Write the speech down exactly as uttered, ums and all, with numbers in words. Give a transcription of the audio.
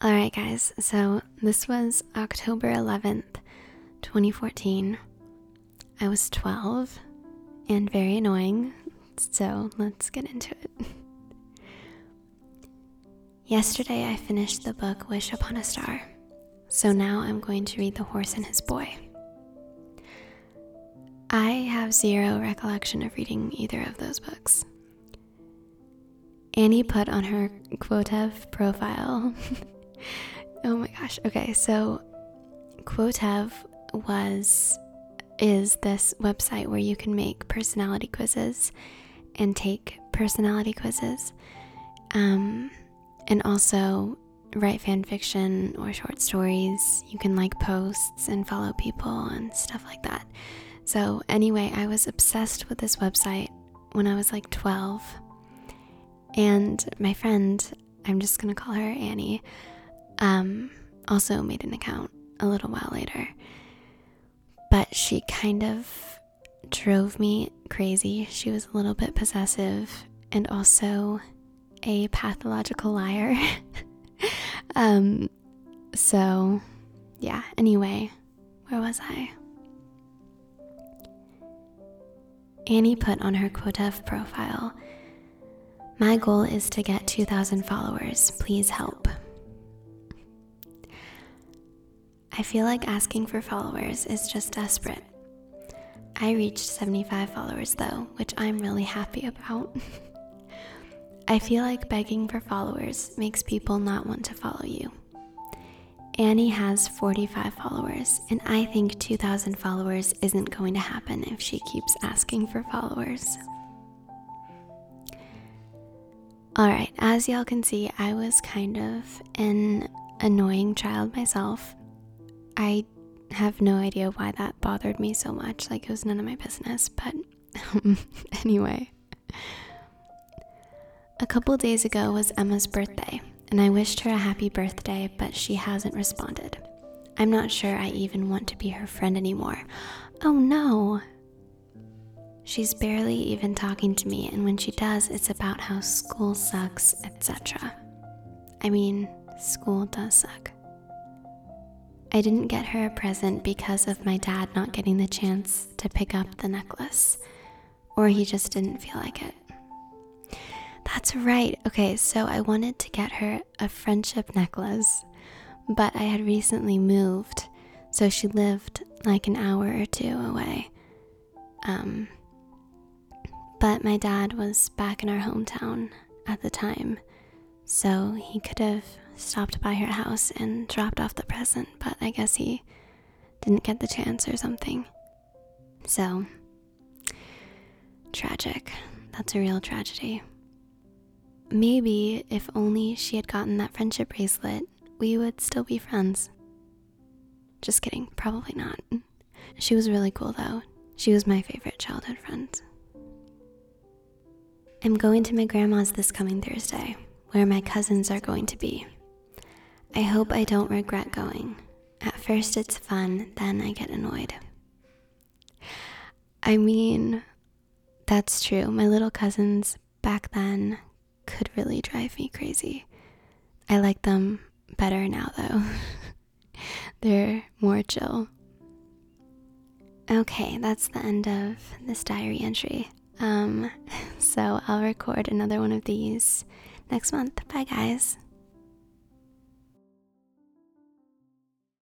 Alright guys, so this was October eleventh, twenty fourteen. I was twelve and very annoying, so let's get into it. Yesterday I finished the book Wish Upon a Star, so now I'm going to read The Horse and His Boy. I have zero recollection of reading either of those books. Annie put on her Quotev profile. Oh my gosh. Okay, so Quotev was is this website where you can make personality quizzes and take personality quizzes, um, and also write fan fiction or short stories. You can like posts and follow people and stuff like that. So anyway, I was obsessed with this website when I was like twelve, and my friend, I'm just gonna call her Annie, um, also made an account a little while later. But she kind of drove me crazy. She was a little bit possessive and also a pathological liar. um, so yeah, anyway, where was I? Annie put on her Quotev profile, "My goal is to get two thousand followers. Please help." I feel like asking for followers is just desperate. I reached seventy-five followers though, which I'm really happy about. I feel like begging for followers makes people not want to follow you. Annie has forty-five followers, and I think two thousand followers isn't going to happen if she keeps asking for followers. Alright, as y'all can see, I was kind of an annoying child myself. I have no idea why that bothered me so much, like it was none of my business, but anyway. A couple days ago was Emma's birthday, and I wished her a happy birthday, but she hasn't responded. I'm not sure I even want to be her friend anymore. Oh no! She's barely even talking to me, and when she does, it's about how school sucks, et cetera. I mean, school does suck. I didn't get her a present because of my dad not getting the chance to pick up the necklace, or he just didn't feel like it. That's right. Okay, so I wanted to get her a friendship necklace, but I had recently moved, so she lived like an hour or two away. Um, but my dad was back in our hometown at the time, so he could have stopped by her house and dropped off the present, but I guess he didn't get the chance or something. So, tragic. That's a real tragedy. Maybe if only she had gotten that friendship bracelet, we would still be friends. Just kidding, probably not. She was really cool though. She was my favorite childhood friend. I'm going to my grandma's this coming Thursday, where my cousins are going to be. I hope I don't regret going. At first it's fun, then I get annoyed. I mean, that's true. My little cousins back then could really drive me crazy. I like them better now though. They're more chill. Okay, that's the end of this diary entry. Um, so I'll record another one of these next month. Bye guys.